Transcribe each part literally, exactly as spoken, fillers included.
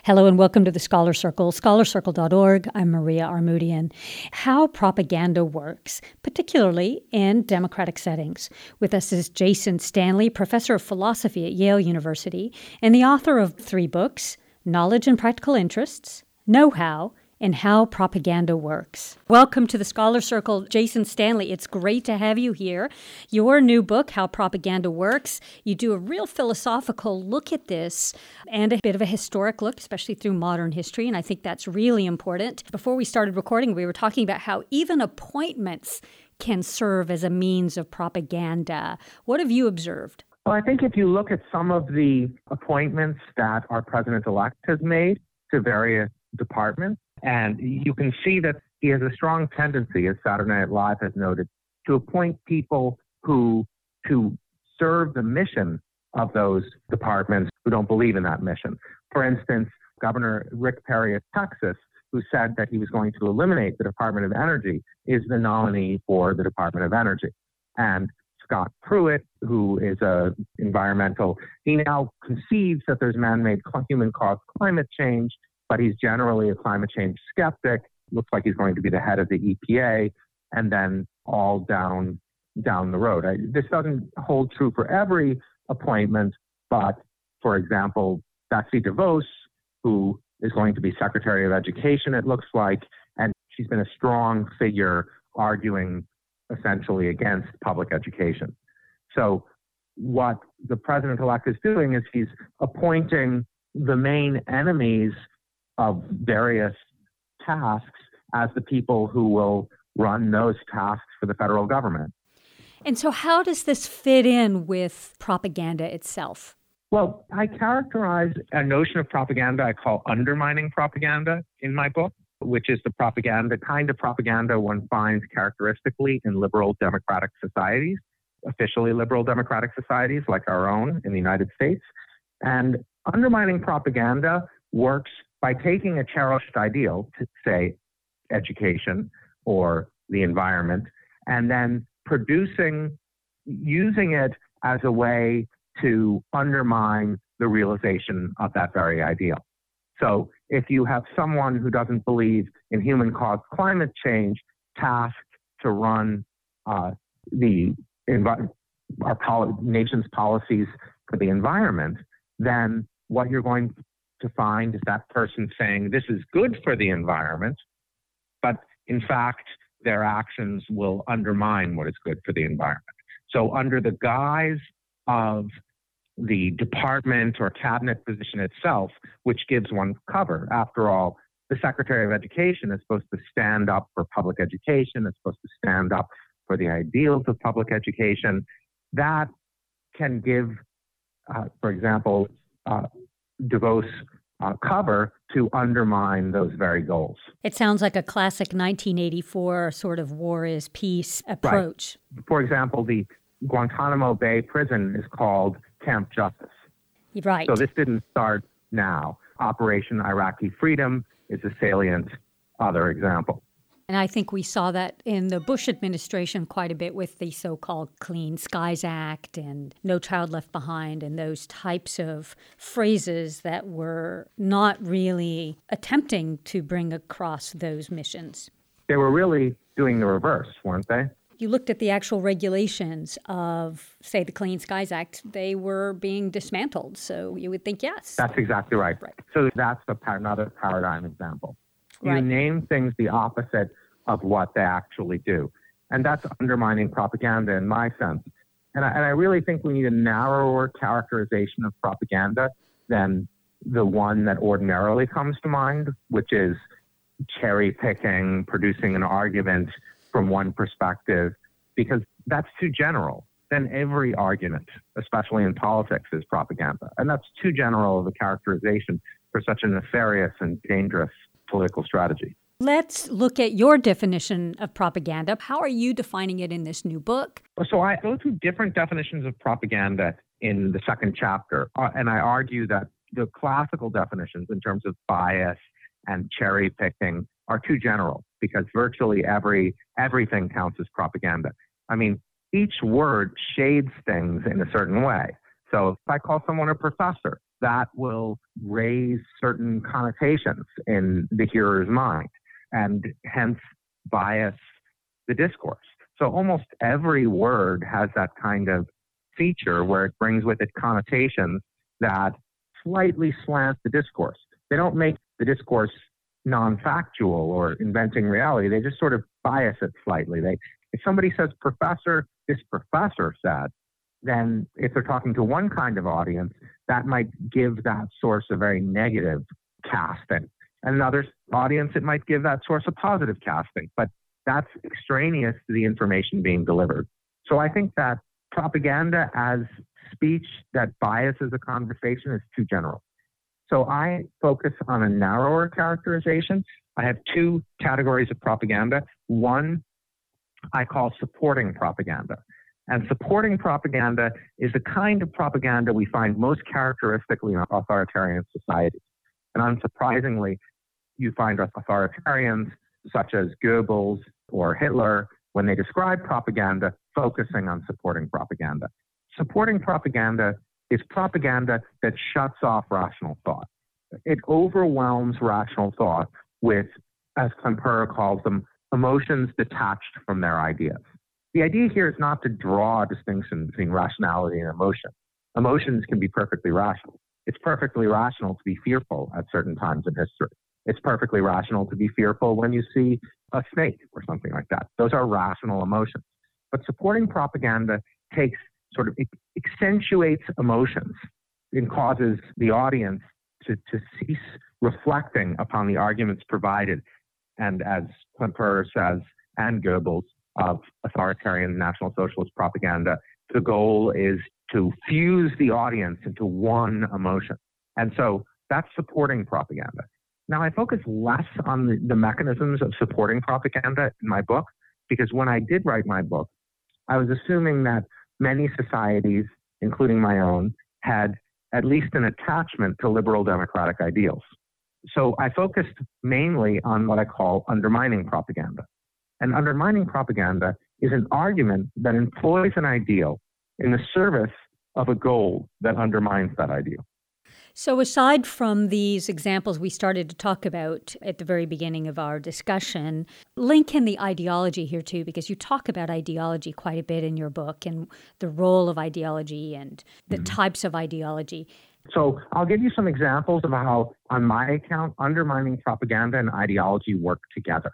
Hello and welcome to the Scholar Circle, scholar circle dot org. I'm Maria Armoudian. How propaganda works, particularly in democratic settings. With us is Jason Stanley, professor of philosophy at Yale University and the author of three books, Knowledge and Practical Interests, Know-How, and How Propaganda Works. Welcome to the Scholar Circle, Jason Stanley. It's great to have you here. Your new book, How Propaganda Works, you do a real philosophical look at this and a bit of a historic look, especially through modern history, and I think that's really important. Before we started recording, we were talking about how even appointments can serve as a means of propaganda. What have you observed? Well, I think if you look at some of the appointments that our president-elect has made to various departments, and you can see that he has a strong tendency, as Saturday Night Live has noted, to appoint people who, to serve the mission of those departments who don't believe in that mission. For instance, Governor Rick Perry of Texas, who said that he was going to eliminate the Department of Energy, is the nominee for the Department of Energy. And Scott Pruitt, who is a environmental, he now concedes that there's man-made human-caused climate change, but he's generally a climate change skeptic. Looks like he's going to be the head of the E P A, and then all down down the road. I, this doesn't hold true for every appointment, but for example, Betsy DeVos, who is going to be Secretary of Education, it looks like, and she's been a strong figure arguing essentially against public education. So what the president-elect is doing is he's appointing the main enemies of various tasks as the people who will run those tasks for the federal government. And so how does this fit in with propaganda itself? Well, I characterize a notion of propaganda I call undermining propaganda in my book, which is the propaganda, kind of propaganda one finds characteristically in liberal democratic societies, officially liberal democratic societies like our own in the United States. And undermining propaganda works by taking a cherished ideal, to say education or the environment, and then producing, using it as a way to undermine the realization of that very ideal. So if you have someone who doesn't believe in human-caused climate change tasked to run uh, the envi- our pol- nation's policies for the environment, then what you're going to find is that person saying this is good for the environment, but in fact, their actions will undermine what is good for the environment. So under the guise of the department or cabinet position itself, which gives one cover, after all, the Secretary of Education is supposed to stand up for public education, is supposed to stand up for the ideals of public education. That can give, uh, for example, uh, DeVos uh, cover to undermine those very goals. It sounds like a classic nineteen eighty-four sort of war is peace approach. Right. For example, the Guantanamo Bay prison is called Camp Justice. Right. So this didn't start now. Operation Iraqi Freedom is a salient other example. And I think we saw that in the Bush administration quite a bit with the so-called Clean Skies Act and No Child Left Behind and those types of phrases that were not really attempting to bring across those missions. They were really doing the reverse, weren't they? You looked at the actual regulations of, say, the Clean Skies Act, they were being dismantled. So you would think yes. That's exactly right. Right. So that's a, another paradigm example. Right. You name things the opposite of what they actually do. And that's undermining propaganda in my sense. And I, and I really think we need a narrower characterization of propaganda than the one that ordinarily comes to mind, which is cherry picking, producing an argument from one perspective, because that's too general. Then every argument, especially in politics, is propaganda. And that's too general of a characterization for such a nefarious and dangerous political strategy. Let's look at your definition of propaganda. How are you defining it in this new book? So I go through different definitions of propaganda in the second chapter, uh, and I argue that the classical definitions in terms of bias and cherry picking are too general because virtually every everything counts as propaganda. I mean, each word shades things in a certain way. So if I call someone a professor, that will raise certain connotations in the hearer's mind and hence bias the discourse. So almost every word has that kind of feature where it brings with it connotations that slightly slant the discourse. They don't make the discourse non-factual or inventing reality. They just sort of bias it slightly. They, if somebody says professor, this professor said, then if they're talking to one kind of audience, that might give that source a very negative casting. And another audience, it might give that source a positive casting. But that's extraneous to the information being delivered. So I think that propaganda as speech that biases a conversation is too general. So I focus on a narrower characterization. I have two categories of propaganda. One I call supporting propaganda. And supporting propaganda is the kind of propaganda we find most characteristically in authoritarian societies. And unsurprisingly, you find authoritarians such as Goebbels or Hitler, when they describe propaganda, focusing on supporting propaganda. Supporting propaganda is propaganda that shuts off rational thought. It overwhelms rational thought with, as Klemperer calls them, emotions detached from their ideas. The idea here is not to draw a distinction between rationality and emotion. Emotions can be perfectly rational. It's perfectly rational to be fearful at certain times in history. It's perfectly rational to be fearful when you see a snake or something like that. Those are rational emotions. But supporting propaganda takes sort of, it accentuates emotions and causes the audience to, to cease reflecting upon the arguments provided. And as Klemperer says, and Goebbels, of authoritarian National Socialist propaganda, the goal is to fuse the audience into one emotion. And so that's supporting propaganda. Now, I focus less on the, the mechanisms of supporting propaganda in my book, because when I did write my book, I was assuming that many societies, including my own, had at least an attachment to liberal democratic ideals. So I focused mainly on what I call undermining propaganda. And undermining propaganda is an argument that employs an ideal in the service of a goal that undermines that ideal. So aside from these examples we started to talk about at the very beginning of our discussion, link in the ideology here too, because you talk about ideology quite a bit in your book and the role of ideology and the mm-hmm. types of ideology. So I'll give you some examples of how, on my account, undermining propaganda and ideology work together.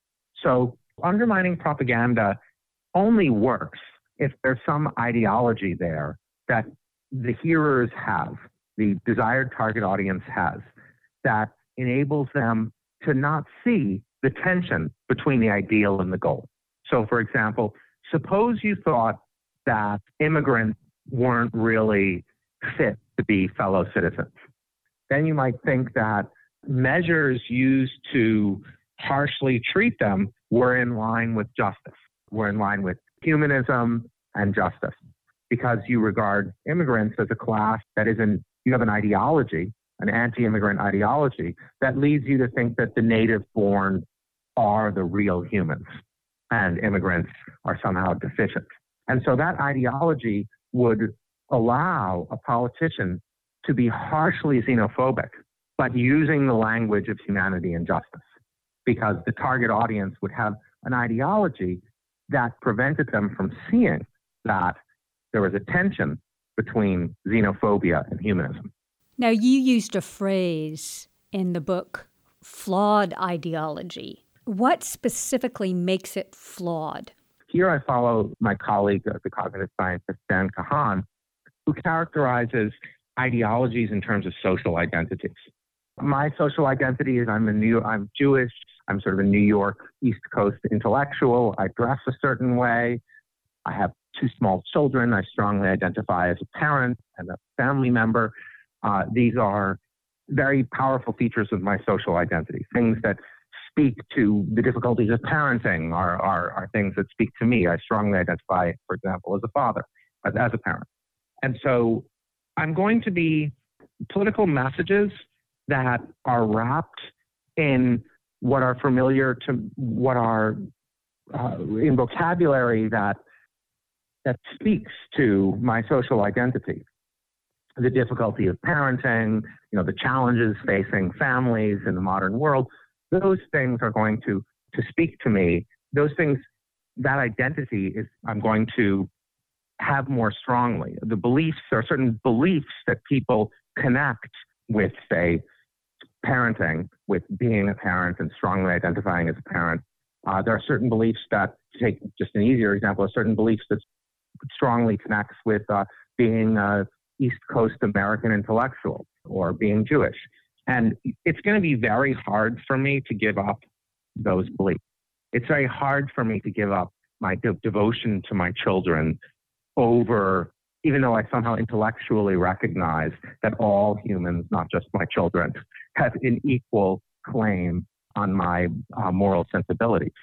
So undermining propaganda only works if there's some ideology there that the hearers have, the desired target audience has, that enables them to not see the tension between the ideal and the goal. So, for example, suppose you thought that immigrants weren't really fit to be fellow citizens. Then you might think that measures used to harshly treat them were in line with justice, were in line with humanism and justice, because you regard immigrants as a class that isn't, you have an ideology, an anti-immigrant ideology, that leads you to think that the native-born are the real humans and immigrants are somehow deficient. And so that ideology would allow a politician to be harshly xenophobic, but using the language of humanity and justice, because the target audience would have an ideology that prevented them from seeing that there was a tension between xenophobia and humanism. Now, you used a phrase in the book, flawed ideology. What specifically makes it flawed? Here I follow my colleague, the cognitive scientist Dan Kahan, who characterizes ideologies in terms of social identities. My social identity is I'm a New I'm Jewish. I'm sort of a New York East Coast intellectual. I dress a certain way. I have two small children. I strongly identify as a parent and a family member. Uh, these are very powerful features of my social identity. Things that speak to the difficulties of parenting are, are, are things that speak to me. I strongly identify, for example, as a father, as, as a parent. And so I'm going to be political messages that are wrapped in what are familiar to what are uh, in vocabulary that that speaks to my social identity. the difficulty of parenting, you know, the challenges facing families in the modern world, those things are going to, to speak to me. Those things, that identity is, I'm going to have more strongly. The beliefs, there are certain beliefs that people connect with, say, parenting, with being a parent and strongly identifying as a parent. Uh, there are certain beliefs that, to take just an easier example, certain beliefs that strongly connects with uh, being a East Coast American intellectual or being Jewish. And it's going to be very hard for me to give up those beliefs. It's very hard for me to give up my de- devotion to my children over, even though I somehow intellectually recognize that all humans, not just my children, have an equal claim on my uh, moral sensibilities.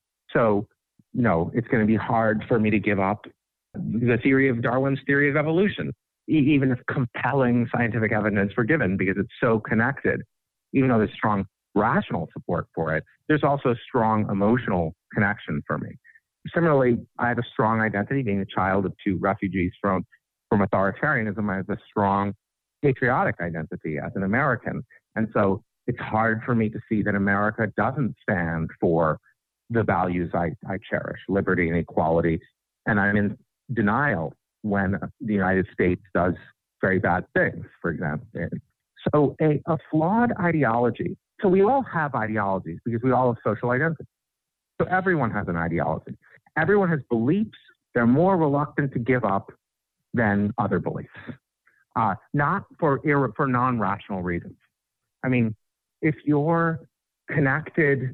So, you know, it's going to be hard for me to give up the theory of Darwin's theory of evolution, e- even if compelling scientific evidence were given, because it's so connected. Even though there's strong rational support for it, there's also strong emotional connection for me. Similarly, I have a strong identity being a child of two refugees from, from authoritarianism. I have a strong patriotic identity as an American. And so it's hard for me to see that America doesn't stand for the values I, I cherish, liberty and equality. And I'm in denial when the United States does very bad things, for example. So a, a flawed ideology. So we all have ideologies because we all have social identity. So everyone has an ideology. Everyone has beliefs they're more reluctant to give up than other beliefs, uh, not for ir- for non-rational reasons. I mean, if you're connected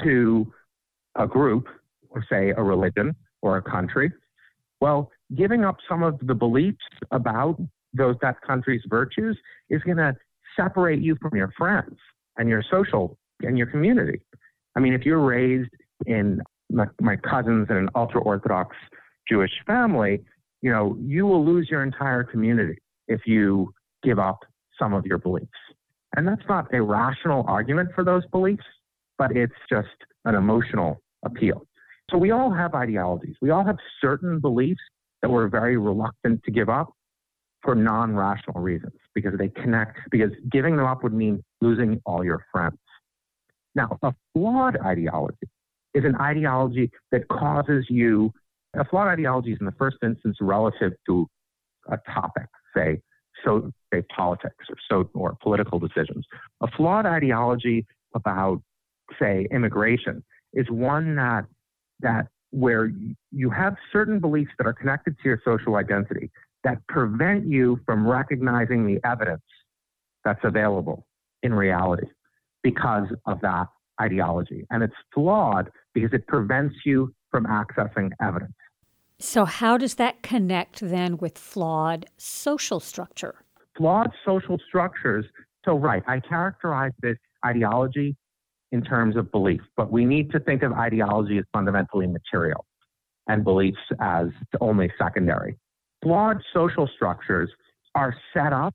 to a group, or say a religion or a country, well, giving up some of the beliefs about those that country's virtues is going to separate you from your friends and your social and your community. I mean, if you're raised in my, my cousins in an ultra-Orthodox Jewish family, you know, you will lose your entire community if you give up some of your beliefs. And that's not a rational argument for those beliefs, but it's just an emotional appeal. So we all have ideologies. We all have certain beliefs that we're very reluctant to give up for non-rational reasons, because they connect, because giving them up would mean losing all your friends. Now, a flawed ideology is an ideology that causes you, a flawed ideology is in the first instance relative to a topic, say, so say politics or so or political decisions. A flawed ideology about, say, immigration is one that that where you have certain beliefs that are connected to your social identity that prevent you from recognizing the evidence that's available in reality because of that ideology. And it's flawed because it prevents you from accessing evidence. So how does that connect then with flawed social structure? Flawed social structures. So, right, I characterize this ideology in terms of belief, but we need to think of ideology as fundamentally material and beliefs as only secondary. Flawed social structures are set up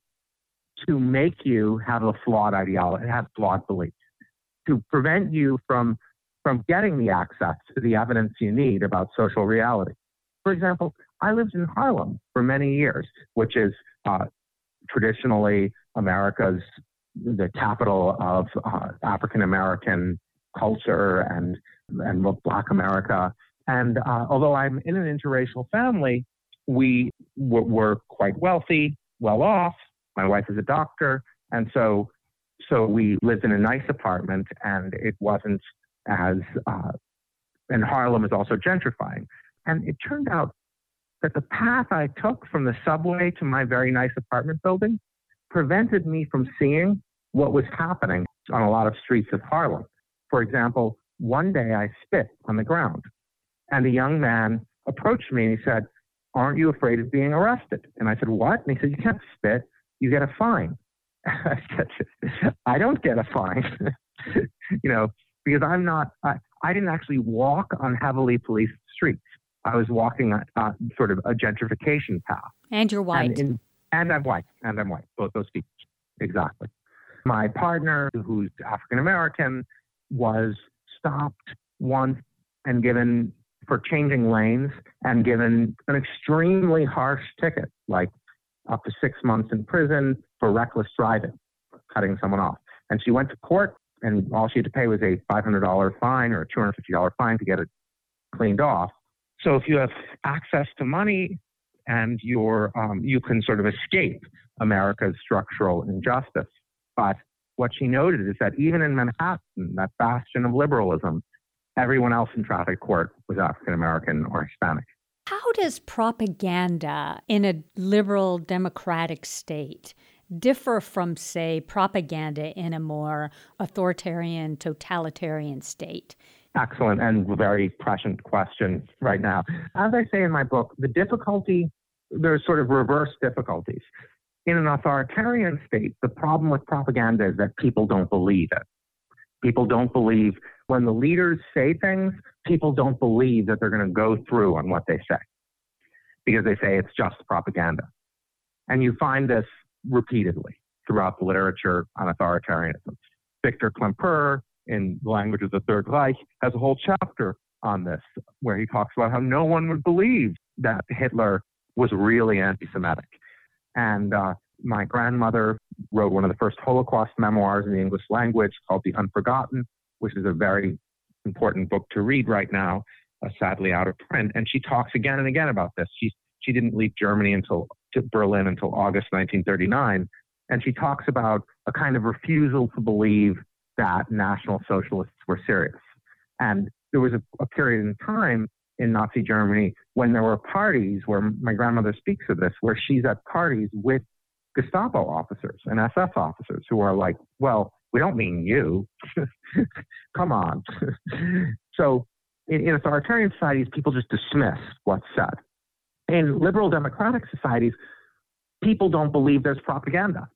to make you have a flawed ideology, have flawed beliefs, to prevent you from, from getting the access to the evidence you need about social reality. For example, I lived in Harlem for many years, which is uh, traditionally America's, the capital of uh, African-American culture and, and Black America. And uh, although I'm in an interracial family, we w- were quite wealthy, well off. My wife is a doctor. And so, so we lived in a nice apartment, and it wasn't as, uh, and Harlem is also gentrifying. And it turned out that the path I took from the subway to my very nice apartment building prevented me from seeing what was happening on a lot of streets of Harlem. For example, one day I spit on the ground, and a young man approached me and he said, "Aren't you afraid of being arrested?" And I said, "What?" And he said, "You can't spit, you get a fine." I said, "I don't get a fine," you know, because I'm not, I, I didn't actually walk on heavily policed streets. I was walking on uh, sort of a gentrification path. And you're white. And, in, and I'm white. And I'm white. Both those features. Exactly. My partner, who's African-American, was stopped once and given for changing lanes and given an extremely harsh ticket, like up to six months in prison for reckless driving, cutting someone off. And she went to court, and all she had to pay was a five hundred dollars fine or a two hundred fifty dollars fine to get it cleaned off. So if you have access to money and you're, um, you can sort of escape America's structural injustice. But what she noted is that even in Manhattan, that bastion of liberalism, everyone else in traffic court was African American or Hispanic. How does propaganda in a liberal democratic state differ from, say, propaganda in a more authoritarian, totalitarian state? Excellent and very prescient question right now. As I say in my book, the difficulty, there's sort of reverse difficulties. In an authoritarian state, the problem with propaganda is that people don't believe it. People don't believe when the leaders say things, people don't believe that they're going to go through on what they say because they say it's just propaganda. And you find this repeatedly throughout the literature on authoritarianism. Victor Klemperer, in The Language of the Third Reich, has a whole chapter on this where he talks about how no one would believe that Hitler was really anti-Semitic. And uh, my grandmother wrote one of the first Holocaust memoirs in the English language called The Unforgotten, which is a very important book to read right now, uh, sadly out of print. And she talks again and again about this. She, she didn't leave Germany until to Berlin until August nineteen thirty-nine. And she talks about a kind of refusal to believe that National Socialists were serious. And there was a, a period in time in Nazi Germany when there were parties where my grandmother speaks of this, where she's at parties with Gestapo officers and S S officers who are like, well, we don't mean you. Come on. So in, in authoritarian societies, people just dismiss what's said. In liberal democratic societies, people don't believe there's propaganda.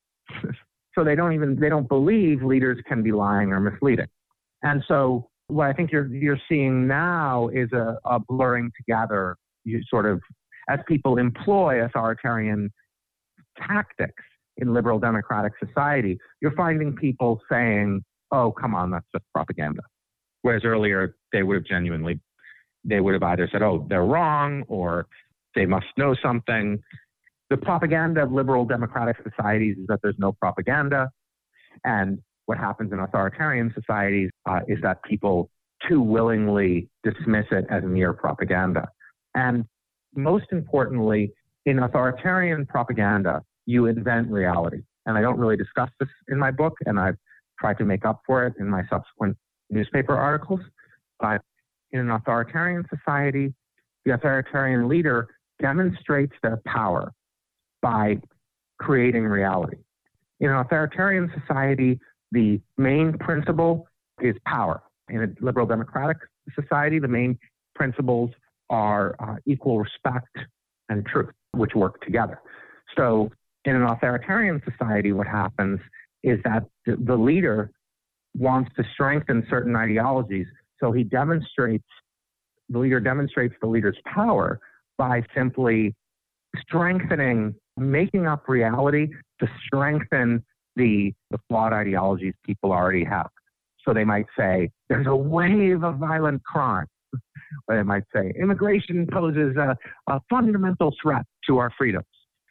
So they don't even, they don't believe leaders can be lying or misleading. And so what I think you're you're seeing now is a, a blurring together, you sort of, as people employ authoritarian tactics in liberal democratic society, you're finding people saying, oh, come on, that's just propaganda. Whereas earlier, they would have genuinely, they would have either said, oh, they're wrong, or they must know something. The propaganda of liberal democratic societies is that there's no propaganda. And what happens in authoritarian societies uh, is that people too willingly dismiss it as mere propaganda. And most importantly, in authoritarian propaganda, you invent reality. And I don't really discuss this in my book, and I've tried to make up for it in my subsequent newspaper articles. But in an authoritarian society, the authoritarian leader demonstrates their power by creating reality. In an authoritarian society, the main principle is power. In a liberal democratic society, the main principles are uh, equal respect and truth, which work together. So in an authoritarian society, what happens is that the, the leader wants to strengthen certain ideologies. So he demonstrates, the leader demonstrates the leader's power by simply strengthening, making up reality to strengthen the, the flawed ideologies people already have. So they might say, there's a wave of violent crime. Or they might say, immigration poses a, a fundamental threat to our freedoms.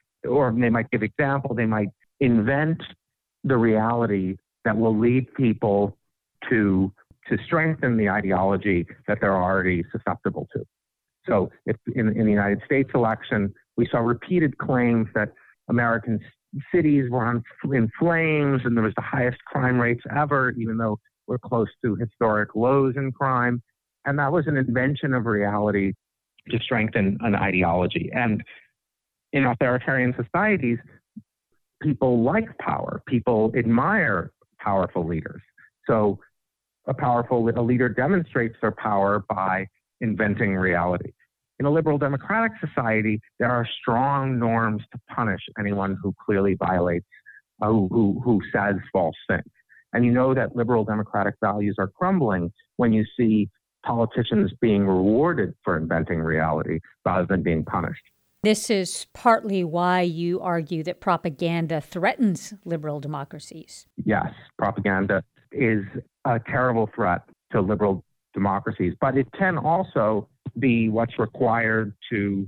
Or they might give example, they might invent the reality that will lead people to, to strengthen the ideology that they're already susceptible to. So if in, in the United States election, we saw repeated claims that American cities were on, in flames and there was the highest crime rates ever, even though we're close to historic lows in crime. And that was an invention of reality to strengthen an ideology. And in authoritarian societies, people like power. People admire powerful leaders. So a powerful a leader demonstrates their power by inventing reality. In a liberal democratic society, there are strong norms to punish anyone who clearly violates, uh, who, who, who says false things. And you know that liberal democratic values are crumbling when you see politicians being rewarded for inventing reality rather than being punished. This is partly why you argue that propaganda threatens liberal democracies. Yes, propaganda is a terrible threat to liberal democracies, but it can also be what's required to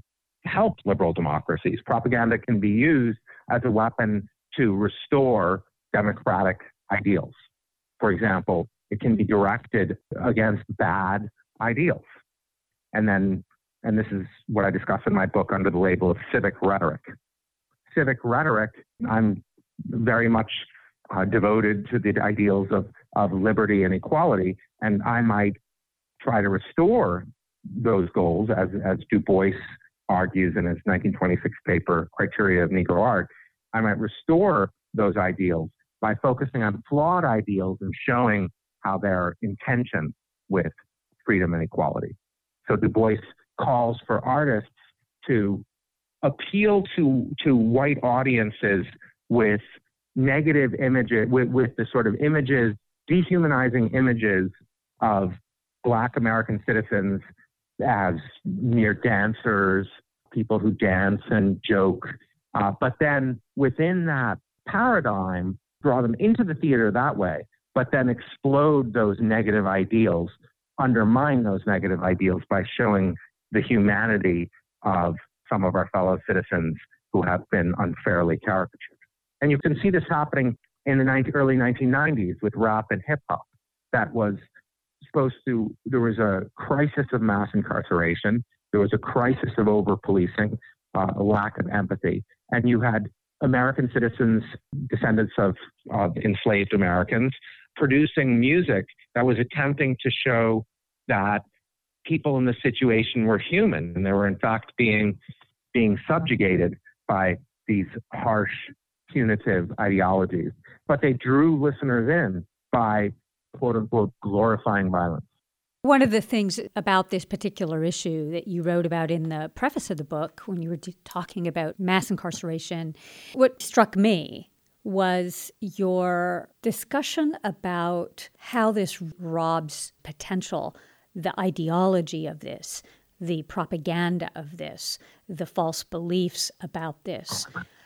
help liberal democracies. Propaganda can be used as a weapon to restore democratic ideals. For example, it can be directed against bad ideals. And then, and this is what I discuss in my book under the label of civic rhetoric. Civic rhetoric, I'm very much uh, devoted to the ideals of, of liberty and equality, and I might try to restore those goals, as, as Du Bois argues in his nineteen twenty-six paper, Criteria of Negro Art. I might restore those ideals by focusing on flawed ideals and showing how they're in tension with freedom and equality. So Du Bois calls for artists to appeal to, to white audiences with negative images, with, with the sort of images, dehumanizing images of Black American citizens as mere dancers, people who dance and joke. Uh, but then within that paradigm, draw them into the theater that way, but then explode those negative ideals, undermine those negative ideals by showing the humanity of some of our fellow citizens who have been unfairly caricatured. And you can see this happening in the nineteen, early nineteen nineties with rap and hip hop. That was supposed to, there was a crisis of mass incarceration. There was a crisis of over-policing, uh, a lack of empathy. And you had American citizens, descendants of, of enslaved Americans, producing music that was attempting to show that people in the situation were human, and they were in fact being being subjugated by these harsh, punitive ideologies. But they drew listeners in by, quote unquote, glorifying violence. One of the things about this particular issue that you wrote about in the preface of the book, when you were talking about mass incarceration, what struck me was your discussion about how this robs potential, the ideology of this, the propaganda of this, the false beliefs about this.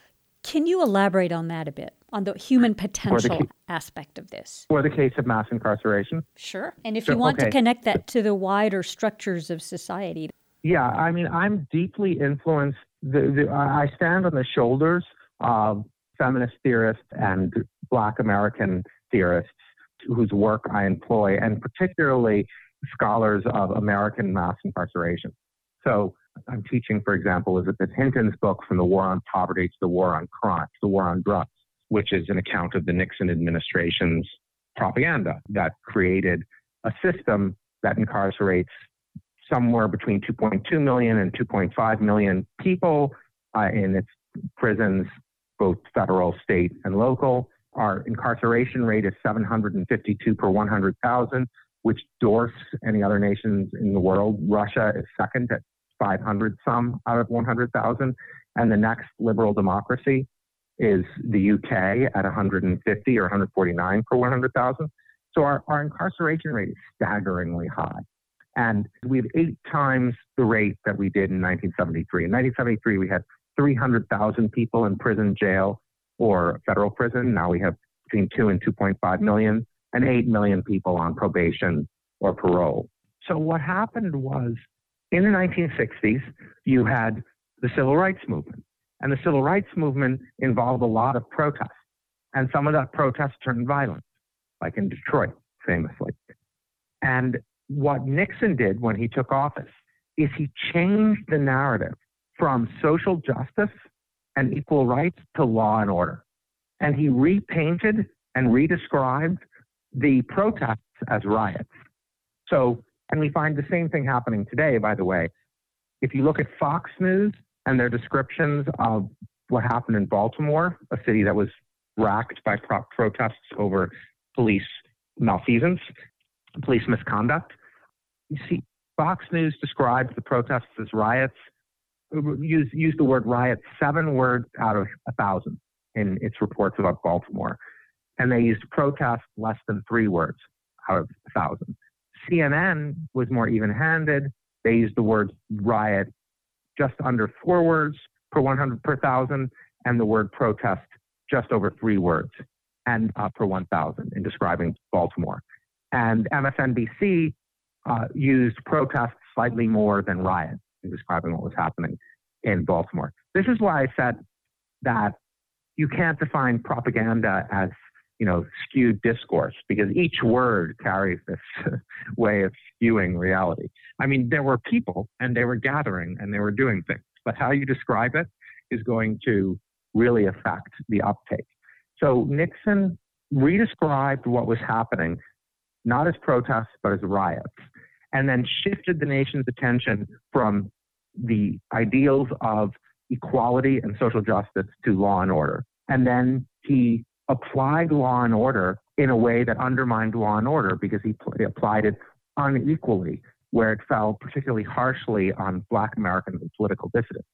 Can you elaborate on that a bit, on the human potential the, aspect of this? For the case of mass incarceration? Sure. And if so, you want okay. to connect that to the wider structures of society. Yeah, I mean, I'm deeply influenced. The, the, I stand on the shoulders of feminist theorists and Black American theorists whose work I employ, and particularly scholars of American mass incarceration. So I'm teaching, for example, Elizabeth Hinton's book, From the War on Poverty to the War on Crime, the War on Drugs, which is an account of the Nixon administration's propaganda that created a system that incarcerates somewhere between two point two million and two point five million people uh, in its prisons, both federal, state, and local. Our incarceration rate is seven hundred fifty-two per one hundred thousand, which dwarfs any other nations in the world. Russia is second at five hundred some out of one hundred thousand. And the next liberal democracy is the U K at one hundred fifty or one hundred forty-nine per one hundred thousand. So our, our incarceration rate is staggeringly high. And we have eight times the rate that we did in nineteen seventy-three. In nineteen seventy-three, we had three hundred thousand people in prison, jail, or federal prison. Now we have between two and two point five million, and eight million people on probation or parole. So what happened was, in the nineteen sixties, you had the civil rights movement. And the civil rights movement involved a lot of protest. And some of that protest turned violent, like in Detroit, famously. And what Nixon did when he took office is he changed the narrative from social justice and equal rights to law and order. And he repainted and redescribed the protests as riots. So, and we find the same thing happening today, by the way. If you look at Fox News and their descriptions of what happened in Baltimore, a city that was racked by pro- protests over police malfeasance, police misconduct, you see, Fox News describes the protests as riots, use, use the word riot seven words out of a thousand in its reports about Baltimore. And they used protest less than three words out of a thousand. C N N was more even-handed. They used the word riot just under four words per one hundred per thousand, and the word protest just over three words and uh, per one thousand in describing Baltimore. And M S N B C uh, used protest slightly more than riot in describing what was happening in Baltimore. This is why I said that you can't define propaganda as, you know, skewed discourse, because each word carries this way of skewing reality. I mean, there were people and they were gathering and they were doing things, but how you describe it is going to really affect the uptake. So Nixon redescribed what was happening, not as protests, but as riots, and then shifted the nation's attention from the ideals of equality and social justice to law and order. And then he applied law and order in a way that undermined law and order because he, pl- he applied it unequally, where it fell particularly harshly on Black Americans and political dissidents.